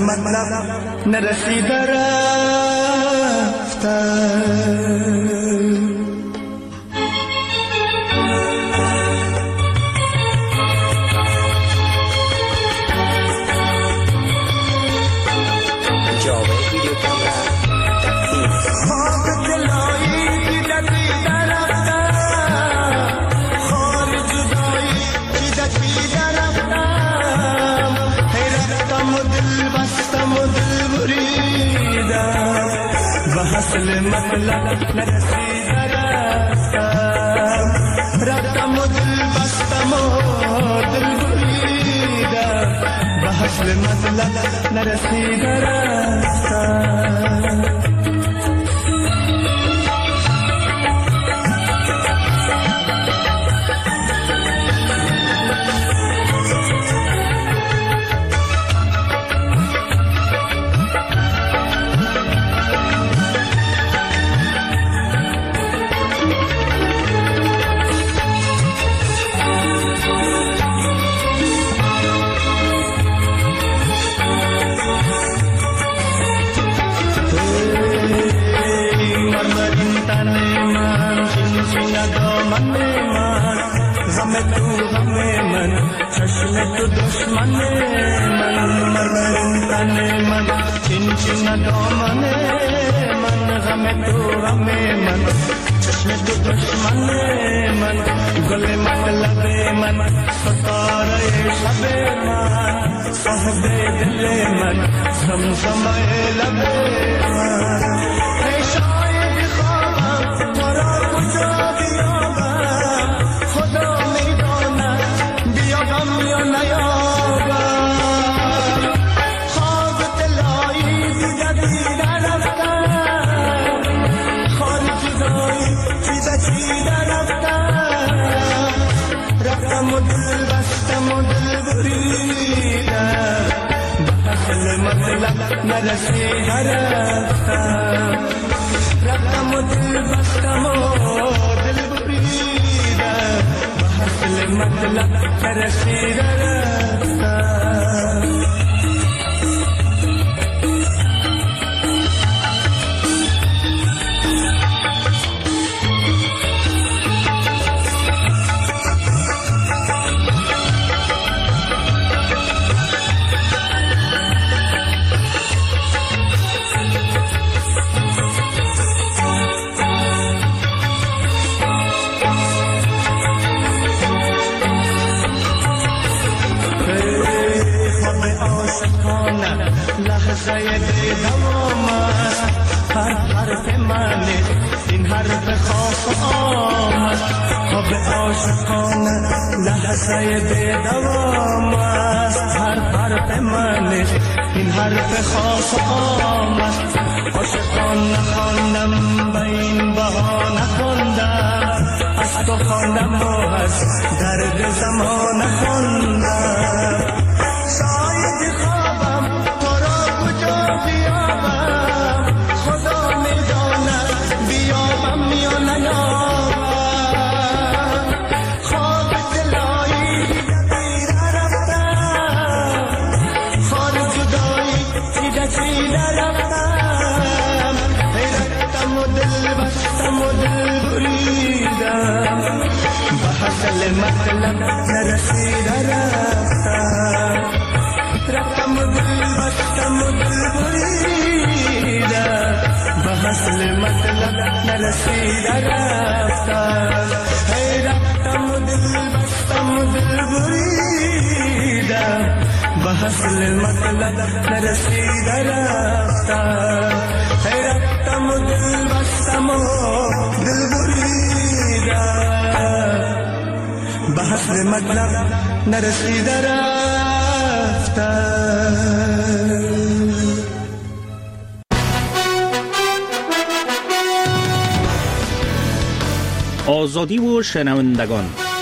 مطلب نرسیده رفتم. حاصل مطلب نرسیده رفتم، رفتم و دل بستم و دل بریدم، به حاصل مطلب نرسیده رفتم. چشم تو دشمن من، مرمرین تن من، چین چین دامن من، غم تو غم من، چشم تو دشمن من، گل مطلب من، ستاره شب من، صاحب دل من، زمزمه لب من. ای شاید خوابم تو را کجا بیابم، خدا میداند بیابم یا نیابم. خواب دلایی دیده دیده رفتم، خار جدایی چیده چیده رفتم، رفتم و دل بستم و دل بریدم، به حاصل مطلب نرسیده رفتم، رفتم و دل بستم و دل بریدم، به حاصل مطلب نرسیده رفتم. لحظه دوام است، هر حرف من این حرف خاص آمد. خواب عاشقانه لحظه دوام است، هر حرف من این حرف خاص آمد. عاشقانه خواندم به این بهانه خواندم، از تو خواندم و از درد زمانه خواندم. شاید خوابم تو را کجا بیابم، خدا میداند بیابم یا نیابم. خواب دلایی دیده رفتم، خار جدایی چیده چیده رفتم، رفتم و دل بستم و دل بریدم، به حاصل مطلب نرسیده رفتم، رفتم و دل بستم و دل بریدم، به حاصل مطلب نرسیده رفتم. هی رفتم و دل بستم و دل بریدم، به حاصل مطلب نرسیده رفتم. هی رفتم و دل بستم و دل بریدم، به حاصل مطلب نرسیده رفتم. آزادی و شنوندگان،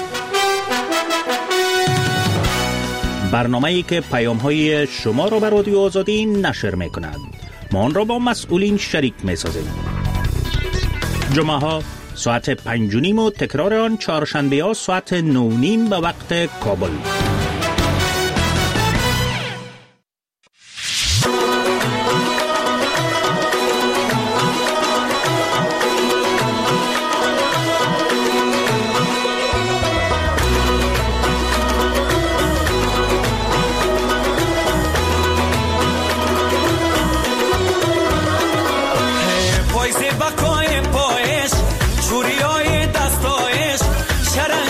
برنامه‌ای که پیام‌های شما را به رادیو آزادی نشر می‌کند. ما آن را با مسئولین شریک می‌سازیم. جمعه‌ها ساعت 5:30 و تکرار آن چهارشنبه‌ها ساعت 9:30 به وقت کابل.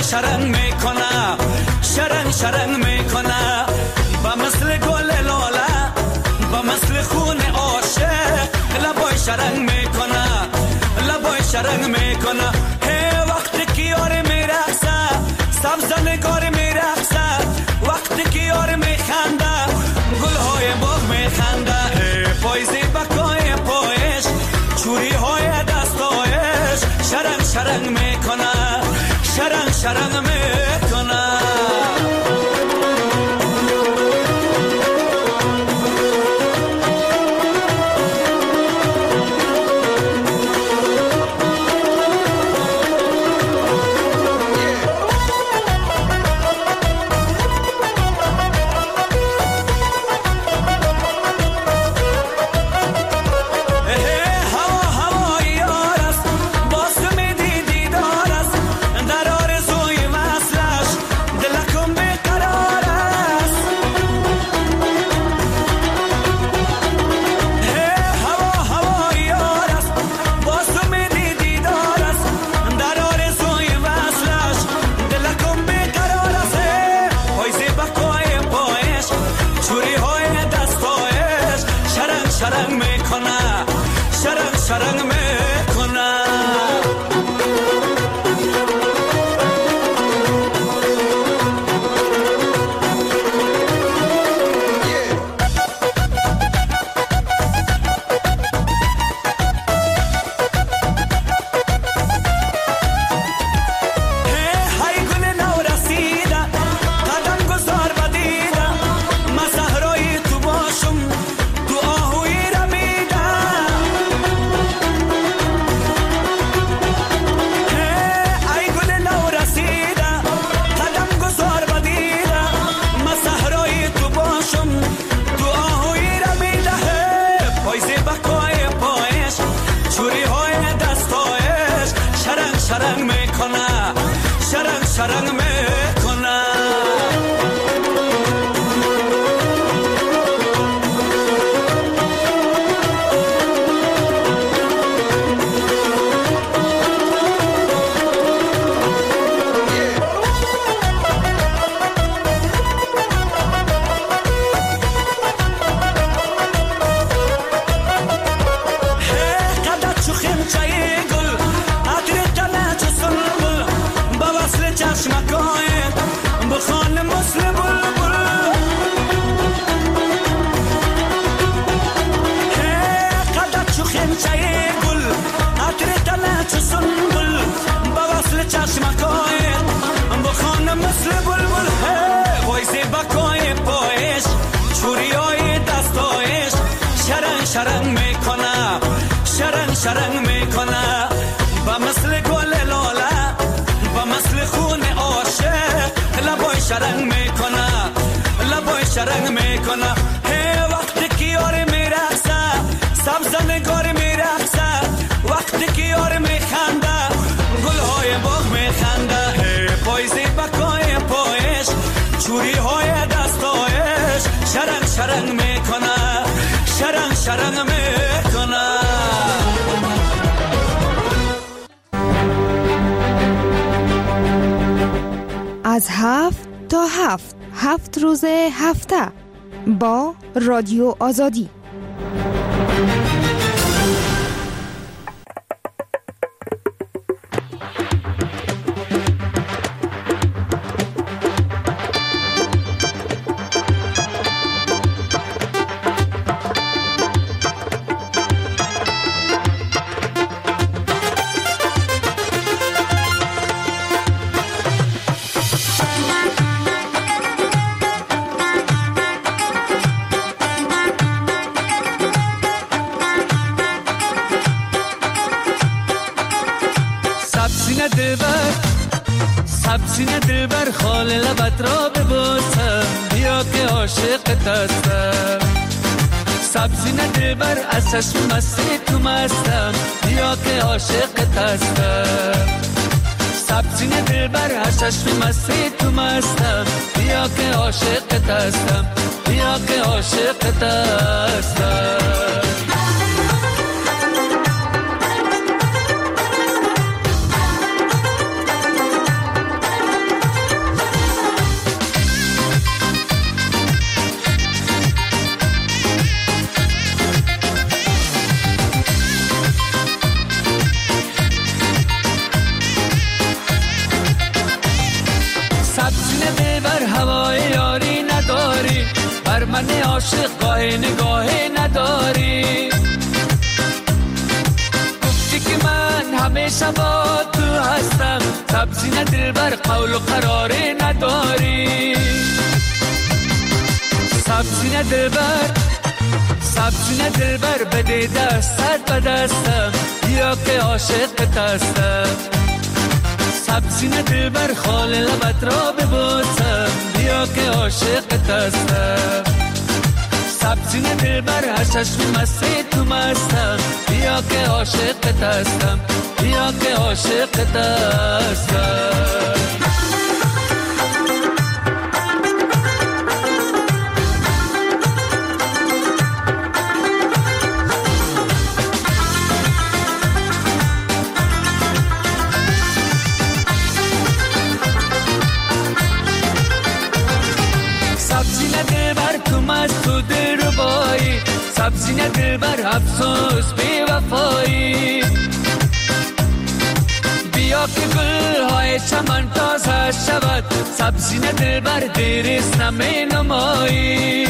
شرنگ میکنه شرنگ شرنگ میکنه با مثل گل لاله با مثل خون عاشق لبای شرنگ میکنه لبای شرنگ میکنه هی وقتی که یار میرقصه سبز نگار میرقصه وقتی که یار میخنده گلهای باغ میخنده پایزی بکای پایش چوری های دستایش شرنگ شرنگ میکنه شرنگ شرنگ میکنه شرنگ میکنه شرنگ شرنگ میکنه شرنگ میکنه شرنگ شرنگ میکنه بخوان مثل بلبل قدر چو خمچه گل عطر تله چو سنبل با وصل چشمکای بخوان مثل بلبل وایزی بکای پایش چوری های دستایش شرنگ شرنگ میکنه شرنگ شرنگ میکنه با مثل گل لاله با مثل خون عاشق لبای شرنگ میکنه لبای شرنگ میکنه هی وقتی که یار میرقصه سبز نگار میرقصه وقتی که یار میخنده گلهای باغ میخنده هی پایزی بکای پایش چوری های دستایش شرنگ شرنگ میکنه شرنگ شرنگ میکنه از 7 تا 7 روز هفته با رادیو آزادی. سینه دلبر خال لبت را ببوسم بیا که عاشقت هستم سبزینه دلبر از چشم مستی تو مستم بیا که عاشقت هستم سبزینه دلبر از چشم مستی تو مستم بیا که عاشقت هستم بیا که عاشقت هستم دل بر هوای یاری نداری، بر من عاشق گاه نگاه نداری. گفتی که من همیشه با تو هستم، سبزی دل بر قول و قرار نداری. سبزی دل بر بده دستت به دستم، بیا که عاشقت هستم. سبزی دل بر خال لبت را ببوسم، بیا که عاشقت هستم. سبزی دل بر هر چشم مستی تو مستم، بیا که عاشقت هستم، بیا که عاشقت هستم. سبزی دل بر افسوس بی وفایی، بیا که گل های چمن تازه شود، سبزی دل بر دیریست نمی نمایی.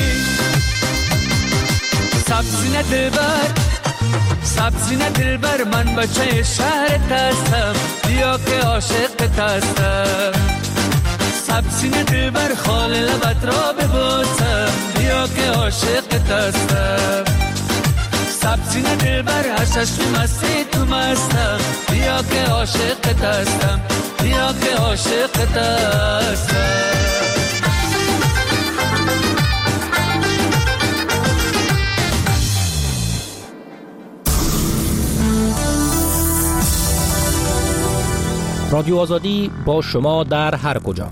سبزی دل بر من بچه شهرت هستم، بیا که عاشقت هستم. سبزی دل بر خال لبت را ببوسم، بیا که عاشقت هستم. سبزی دل بر هر چشم مستی تو مستم، بیا که عاشقت هستم، بیا که عاشقت هستم. رادیو آزادی با شما در هر کجا.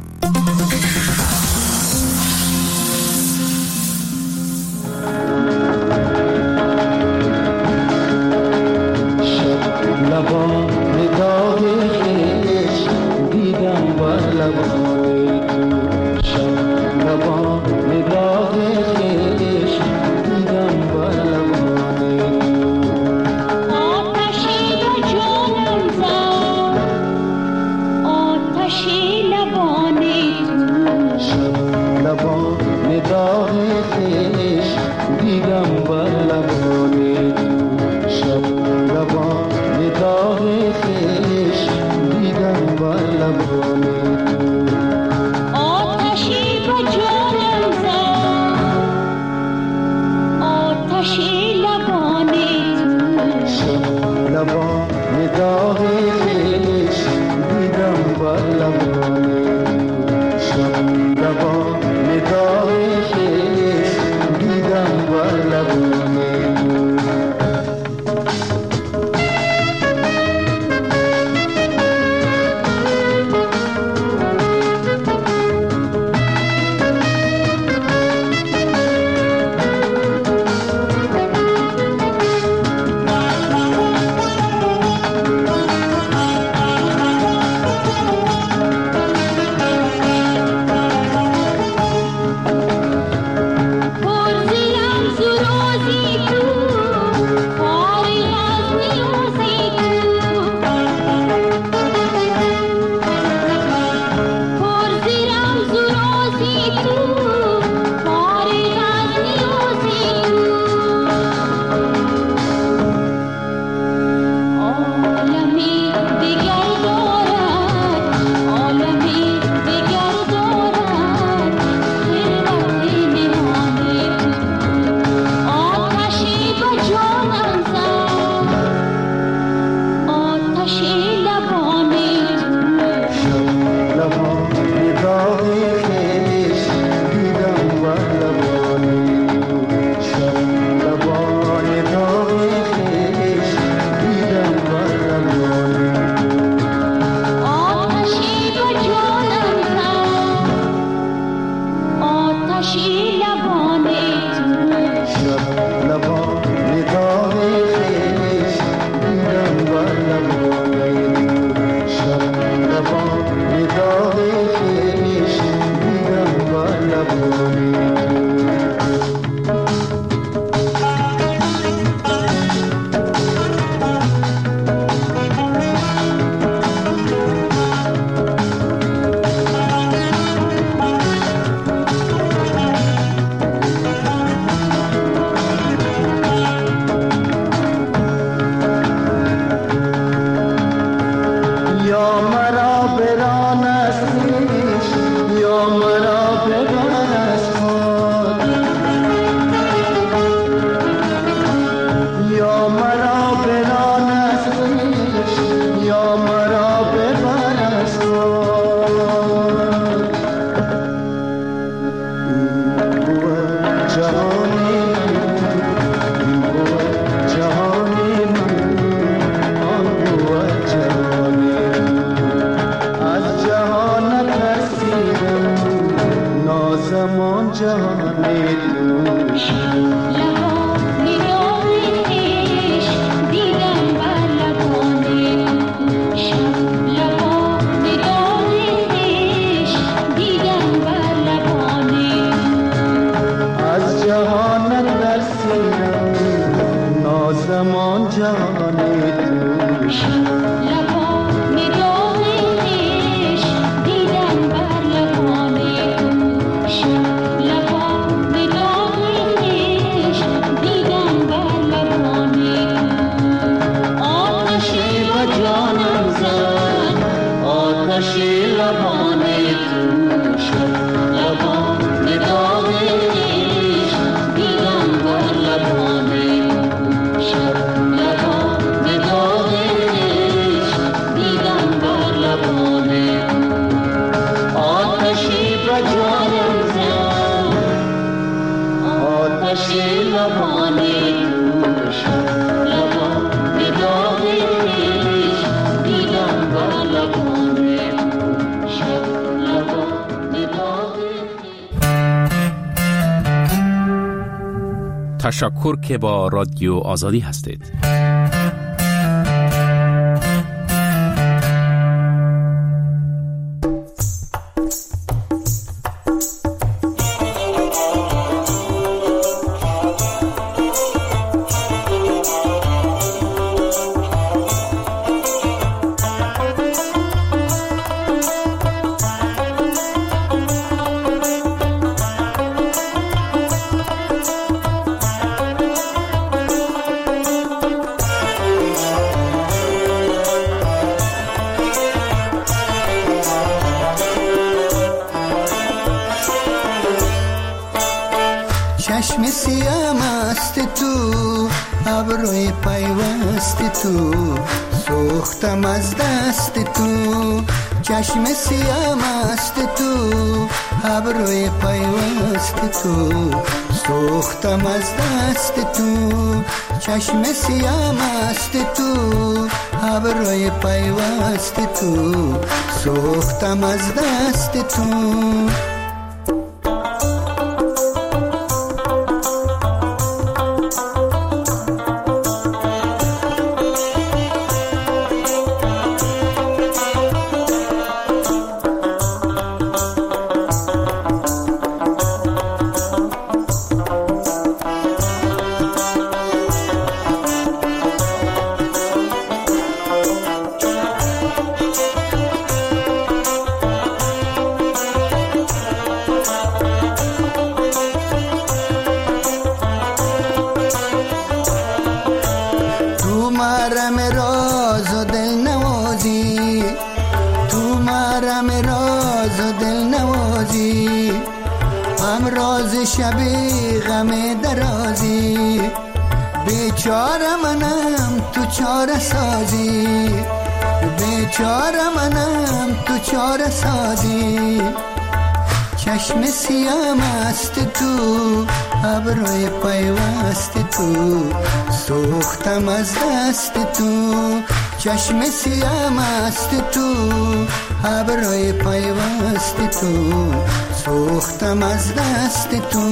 نازمان جهان دوش از جهانت درسیدم نازمان جهان دوش تشکر که با رادیو آزادی هستید. چشم سیاه مست تو ابروی پیوست تو سوختم از دست تو چشم سیاه مست تو ابروی پیوست تو سوختم از دست تو چشم سیاه مست تو ابروی پیوست تو سوختم از دست تو شبی غم درازی بیچاره منم تو چاره سازی بیچاره منم تو چاره سازی چشم سیاه مست تو ابروی پیوست تو سوختم از دست تو چشم سیاه مست تو ابروی پیوست تو سوختم از دست تو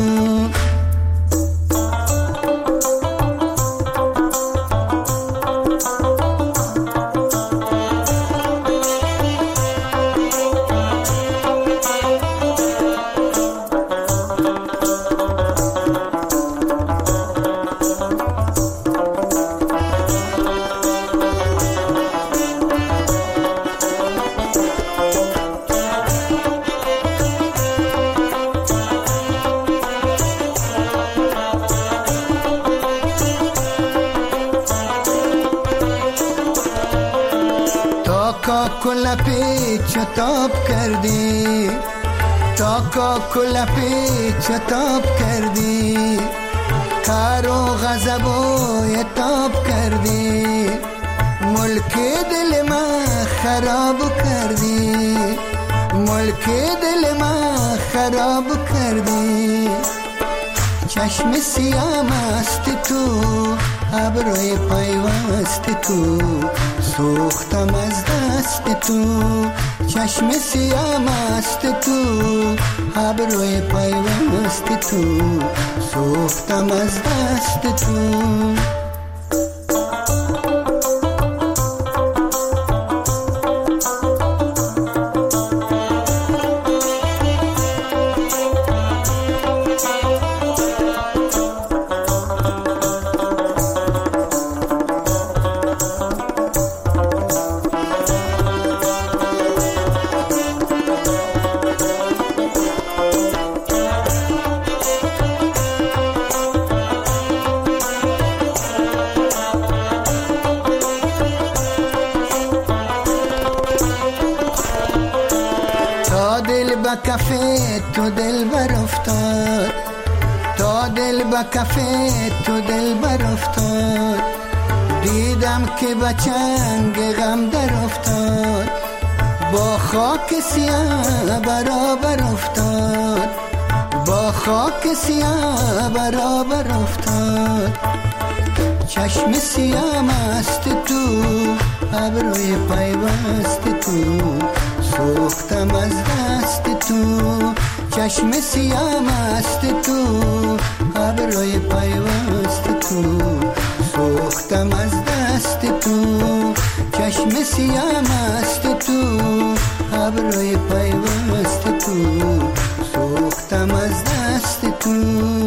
کل پیچ تاب کردی تا کل پیچ تاب کردی کار و غضب و تاب کردی ملک دل من خراب کردی ملک دل من خراب کردی چشم سیاه مست تو ابروی پیوست تو، سوختم از دست تو، چشم سیاه مست تو، ابروی پیوست تو، سوختم از دست تو. کفه تو دل بر افتاد، تا دل با کفه تو دل بر افتاد، دیدم که با چنگ غم در افتاد، با خاک سیاه برابر افتاد، با خاک سیاه برابر افتاد. چشم سیاه مست تو، ابروی پیوست تو، سوختم از دست تو. چشم سیاه مست تو، ابروی پیوست تو، سوختم از دست تو. چشم سیاه مست تو، ابروی پیوست تو، سوختم از دست تو.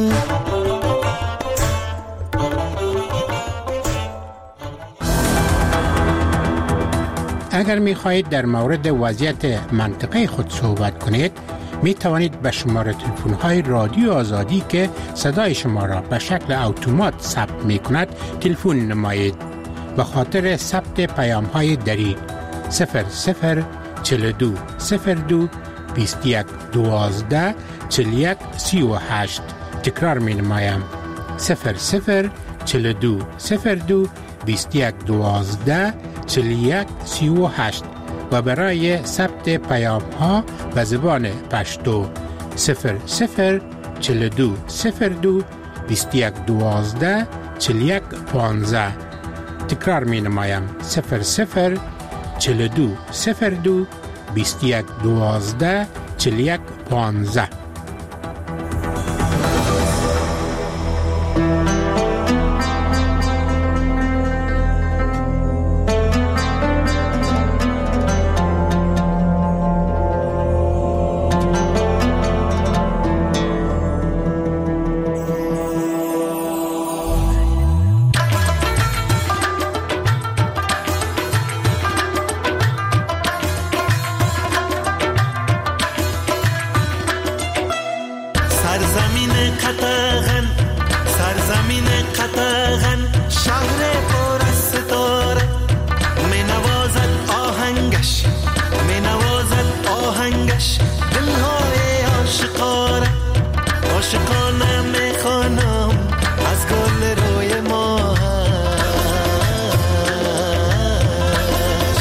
اگر می خواهید در مورد وضعیت منطقه خود صحبت کنید، می توانید به شماره تلفن های رادیو آزادی که صدای شما را به شکل اتومات ثبت می کند تلفن نمایید. به خاطر ثبت پیام های دری 0042 02 21 12 41 38. تکرار می نمایم 0042 02 21 12 41 38 و برای ثبت پیام ها به زبان پشتو 0042 02 21 12 41 15. تکرار می نمایم 0042 02 21 12 41 15. سرزمین قطغن شهر پر از ستاره، می نوازد آهنگش، می نوازد آهنگش دلهای عاشقانه، عاشقانه می خوانم از گل روی ماهش.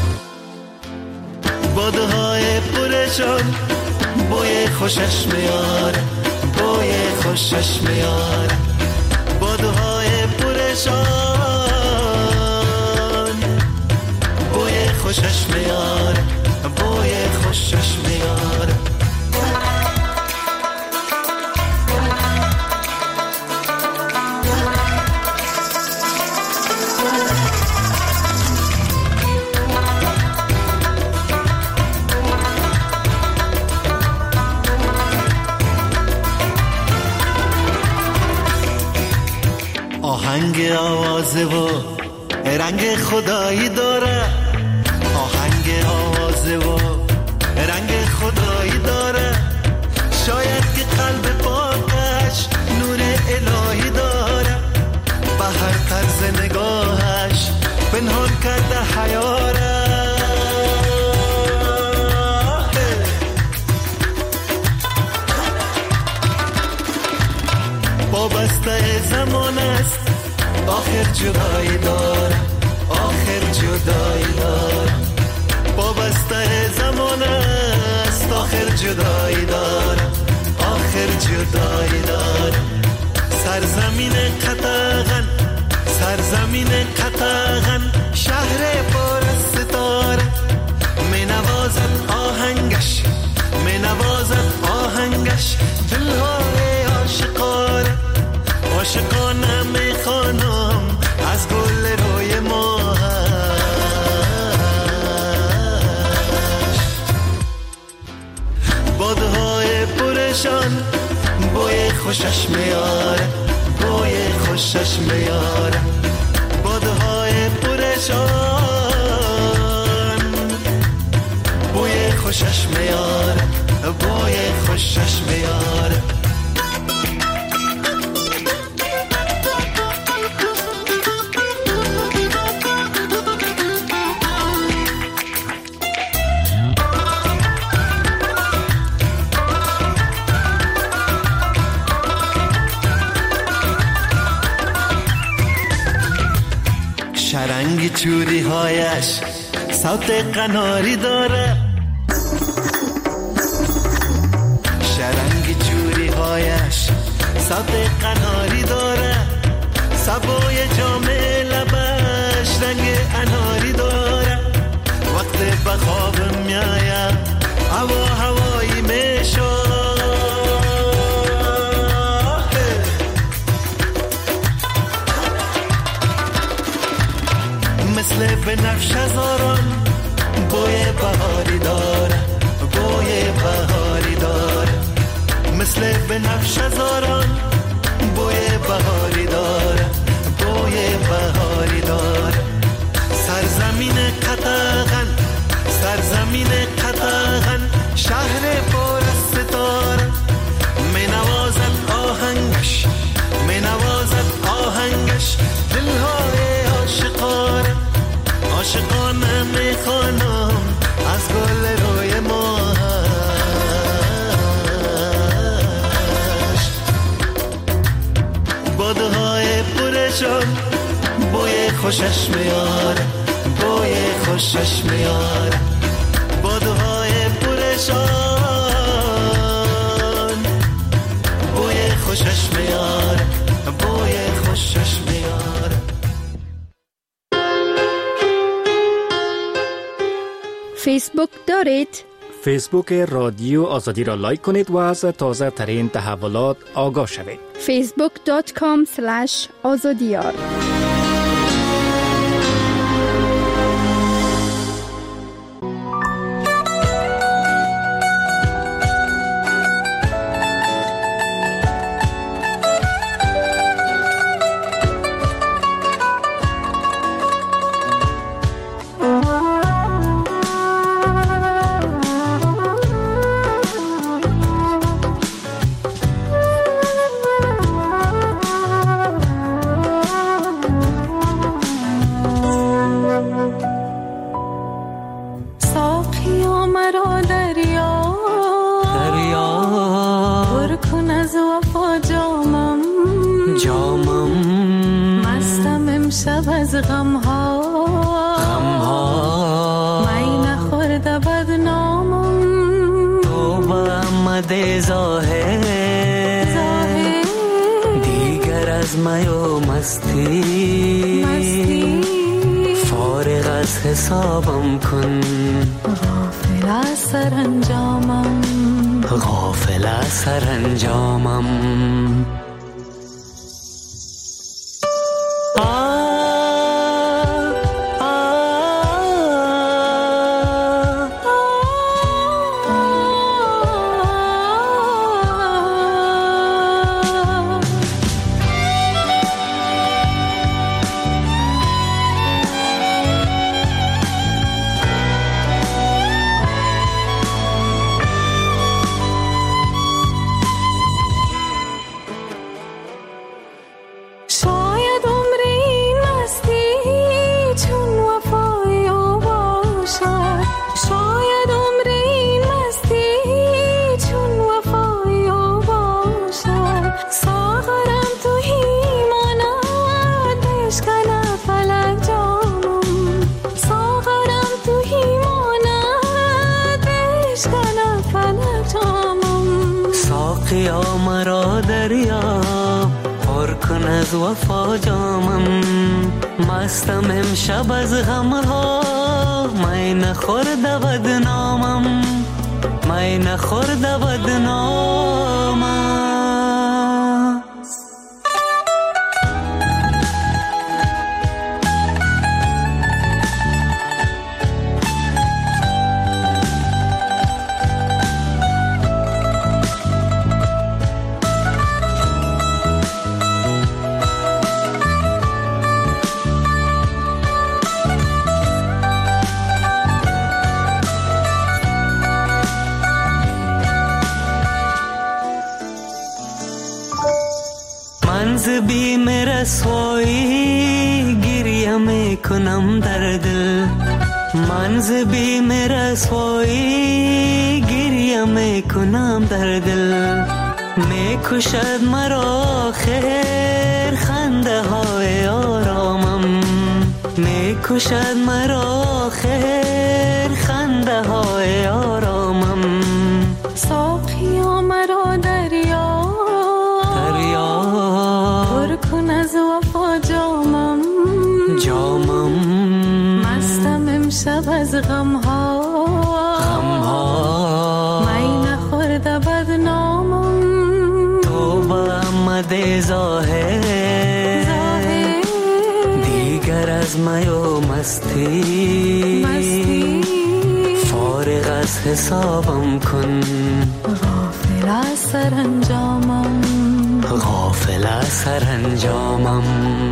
بادهای پرشان بوی خوشش میاره، بوی خوشش میاره. بادهای پرشان بوی خوشش میاره، بوی خوشش میاره. آهنگ آوازه و رنگ خدایی داره، آهنگ آوازه و رنگ خدایی داره. شاید که قلب پاکش نور الهی داره، به هر طرز نگاهش پنهان کرده حیاره. وابسته زمان است، آخر جدایی داره، آخر جدایی داره. وابسته زمان است، آخر جدایی داره، آخر جدایی داره. سرزمین قطغن، سرزمین قطغن شهر پر از ستاره، می نوازد آهنگش، می نوازد آهنگش دلهای عاشقانه، عاشقانه می خوانم از گل روی ماهش. بادهای پرشان بوی خوشش میاره، بوی خوشش میاره، بادهای پرشان بوی خوشش میاره، بوی خوشش میاره. شرنگی چوری هایش صوت قناری داره، شرنگی چوری هایش صوت قناری داره، سبوی جام لبش رنگ اناری داره. وقت به خواب میایم هوا هوایی میشه، مثل بنفش هزاران بوی بهاری داره، بوی بهاری داره، مثل بنفش هزاران بوی بهاری داره، بوی بهاری داره. سرزمین قطغن، سرزمین قطغن شهر پر از ستاره، می نوازد آهنگش، می نوازد آهنگش دلهای عاشقانه، عاشقانه می خوانم از گل روی ماهش. بادهای پرشان بوی خوشش میاره، بوی خوشش میاره، بادهای پرشان بوی خوشش میاره، بوی خوشش میاره. فیسبوک دارید؟ فیسبوک رادیو آزادی را لایک کنید و از تازه ترین تحولات آگاه شوید. facebook.com/azadiyar. دیگر از میو مستی فارغ از حسابم کن، غافل از سرانجامم، غافل از سرانجامم. کن از وفا جامم، مستم امشب از غمها، می نخورده بدنامم، می نخورده بدنامم. بیم رسوایی گریه میکنم در دل، من ز بیم رسوایی گریه میکنم در دل، میکشد مرا خیر خنده های آرامم، میکشد مرا خیر خنده های آرامم. ساقیا مرا دریا پر کن از وفا جامم، جامم مستم امشب از غمها، غمها می نخورده بدنامم. تو با آمده ظاهر دیگر از می و مستی، فارغ از حسابم کن، غافل از سرانجامم، غافل از سرانجامم.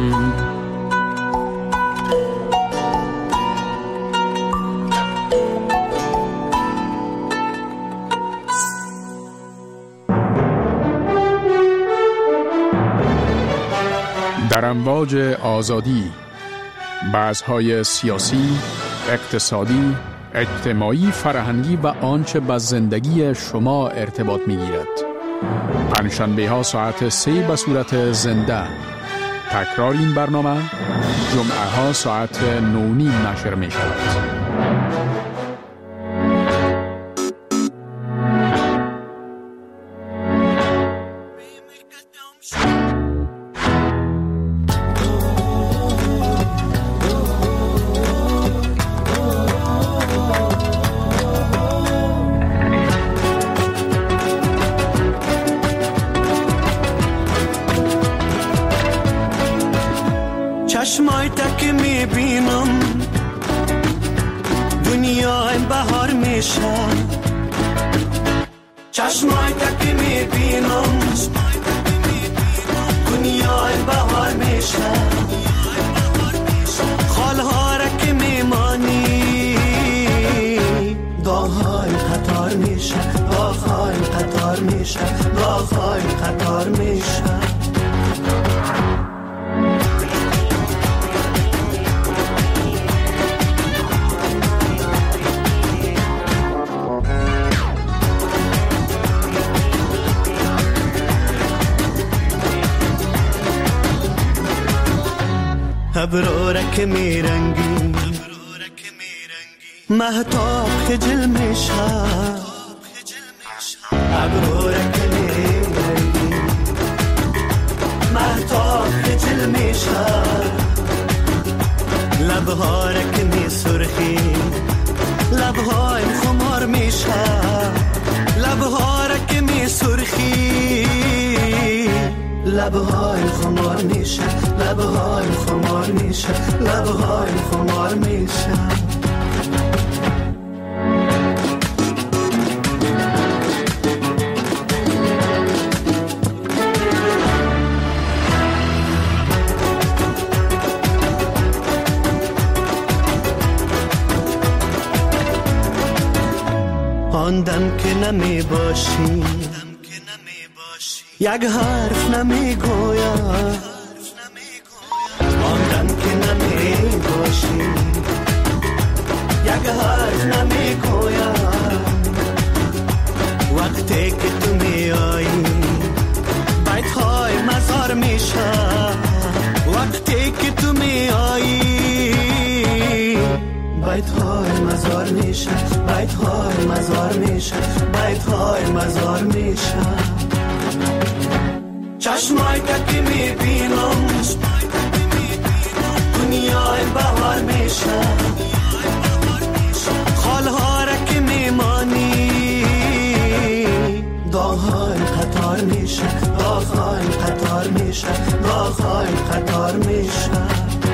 در امواج آزادی، بحث‌های سیاسی، اقتصادی، اجتماعی، فرهنگی و آنچه به زندگی شما ارتباط می‌گیرد. پنجشنبه ها ساعت 3 به صورت زنده. تکرار این برنامه جمعه ها ساعت 9:30 نشر می شود. چشمای تک میبینم دنیای بهار میشه، چشمای تک میبینم دنیای بهار میشه، خالها را که میمانی داغهای قطار میشه، داغهای قطار میشه، داغهای قطار میشه. ابرو را که میرنگی مهتاب خجل میشه، ابرو را که میرنگی مهتاب خجل میشه، لبها را که میسرخی لبهای خمار میشه، لبها را که میسرخی لبهای خمار میشه، لبهای خمار میشه، لبهای خمار میشه. آن دم که نمی باشی یک حرف نمی گویم، آن دم که نمی باشی یک حرف نمی گویم، وقتی که تو می آیی بیت های مزار میشه، وقتی که تو می آیی بیت های مزار میشه، بیت های مزار میشه، بیت های مزار میشه. چشمای که میبینم دنیای بهار میشه خالها را که میمانی داغ‌های قطار میشه داغ‌های قطار میشه داغ‌های قطار میشه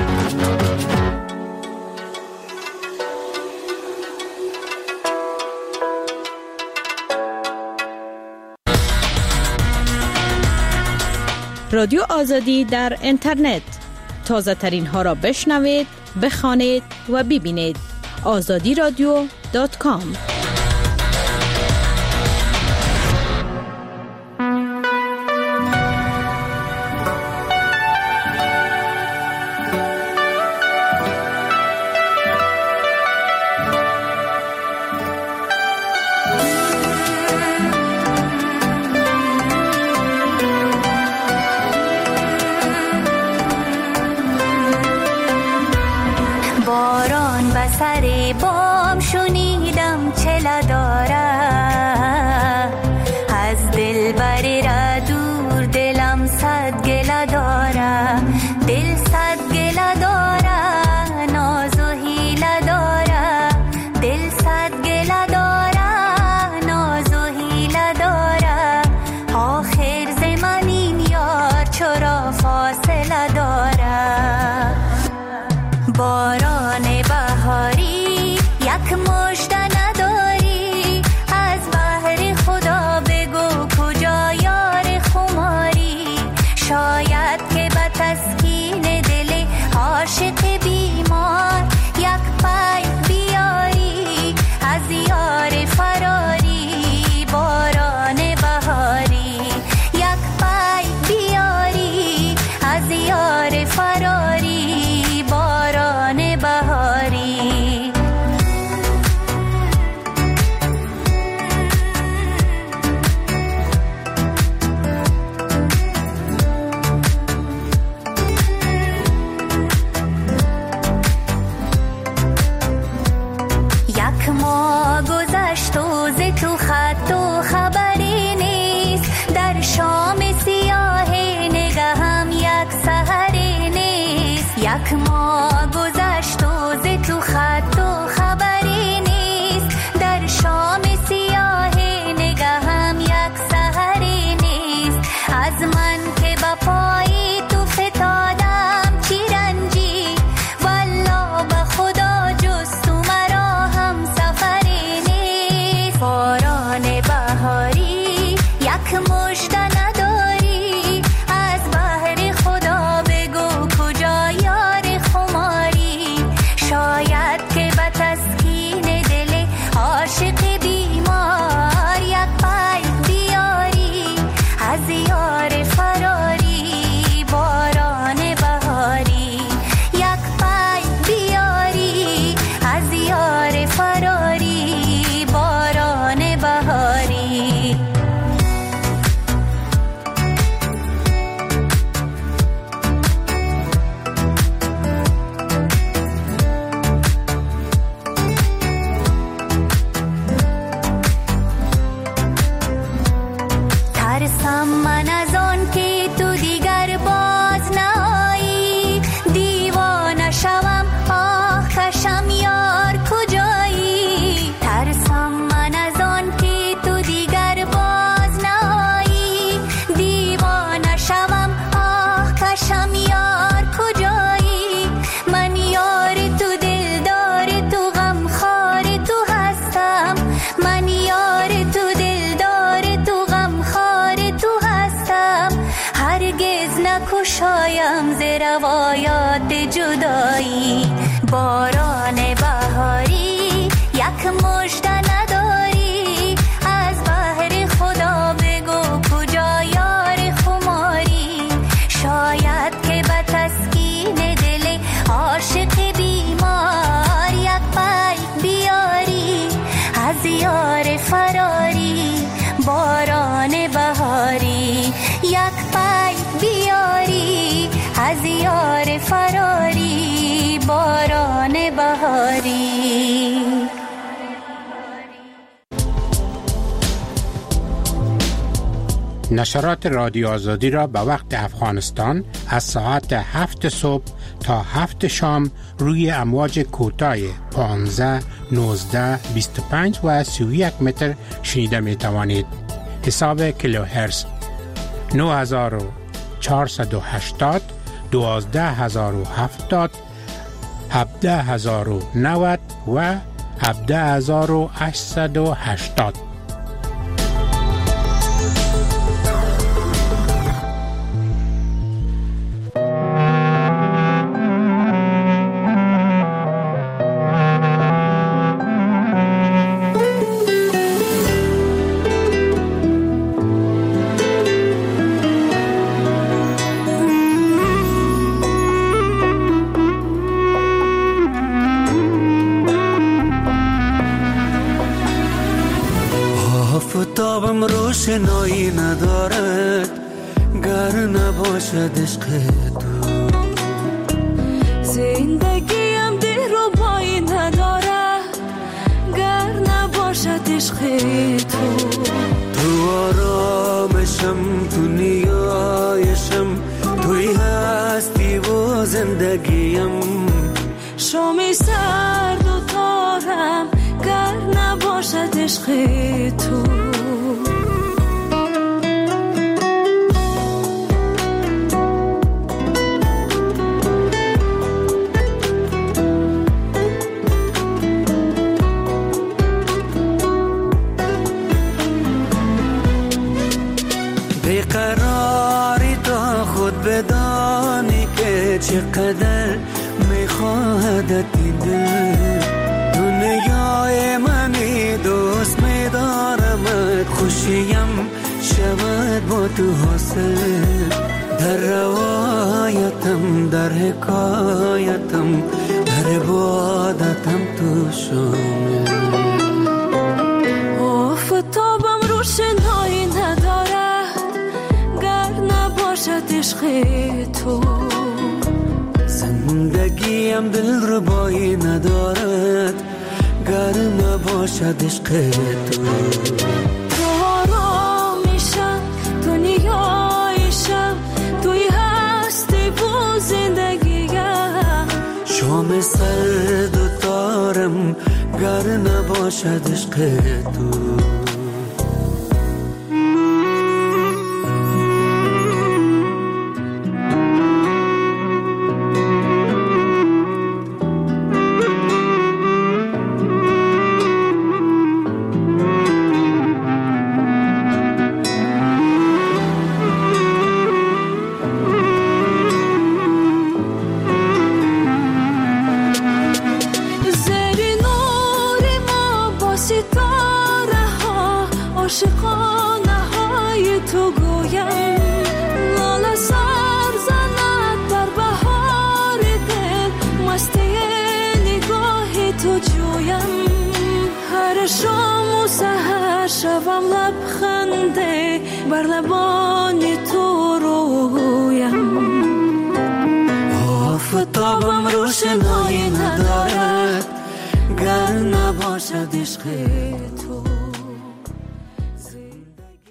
رادیو آزادی در اینترنت تازه ترین ها را بشنوید، بخوانید و ببینید. azadiradio.com باران به سر بام شنیدم چلا داره از دل بری را دور دلم صد گله داره دل صد گله داره ناز و حیله داره دل صد گله داره ناز و حیله داره آخر زمان این یار چرا فاصله داره باران بهاری یک مژده نداری از بحر خدا بگو کجا یار خماری شاید که به تسکین دل عاشق بیمار یک پای بیاری از یار فراری باران بهاری یک پای بیاری از یار فراری باران بهاری یک ماه گذشت و ز تو خط و خبری نیست در شام سیاه نگهم یک سحری نیست یک ماه گذشت و ز تو خط و خبری نیست در شام سیاه نگهم یک سحری نیست از من که با پای تو فتادم چی رنجی والله به خدا جز تو مرا هم سفری نیست باران بهاری یک مژده نداری از بحر خدا بگو کجا یار خماری شاید که به تسکین دل عاشق بیمار یک پای بیاری از یار فراری باران بهاری یک پای بیاری از یار فراری باران بهاری ترسم من از آن که تو دیگر باز نایی دیوانه شوم آه کشم یار کجایی ترسم من از آن که تو دیگر باز نایی دیوانه شوم آه کشم یار کجایی من یار تو دلدار تو غمخوار تو هستم من یار تو دلدار تو غمخوار تو هستم هرگز نکشایم ز روایات جدایی باران بهاری یک مژده نداری از بحر خدا بگو کجا یار خماری شاید که به تسکین دل عاشق بیمار یک پای بیاری از یار فراری باران بهاری یک پای بیاری از یار فراری باران بهاری نشرات رادیو آزادی را به وقت افغانستان از ساعت 7 صبح تا 7 شام روی امواج کوتاه 15, 19, 25 و 31 متر شنیده می توانید. حساب کیلوهرتز 9480, 12070, 17090 و 17880. آفتابم روشنایی ندارد گر نباشد عشق تو. زندگیم دلربایی ندارد گر نباشد عشق تو. تو آرامشم، تو نیایشم، توی هستی و زندگیم. شامی سرد و تارم گر نباشد عشق تو. بیقراری تا خود بدانی که چقدر میخواهدت این دل. دنیای منی دوست میدارمت، خوشیم شود با تو حاصل. در روایتم، در حکایتم، در عبادتم تو شامل. آفتابم روشنایی ندارد گر نباشد عشق تو. زندگیم دلربایی ندارد گر نباشد عشق تو. تو آرامیشم، تو نیایشم، توی هستی و زندگیم. شام سرد و تارم گر نباشد عشق تو. عاشقانه های تو گویم، لاله سر زند در بهار دل، مستی نگاه تو جویم. هر شام و سحر شبم لبخنده بر لبان تو رویم. آفتابم روشنایی ندارد گر نباشد عشق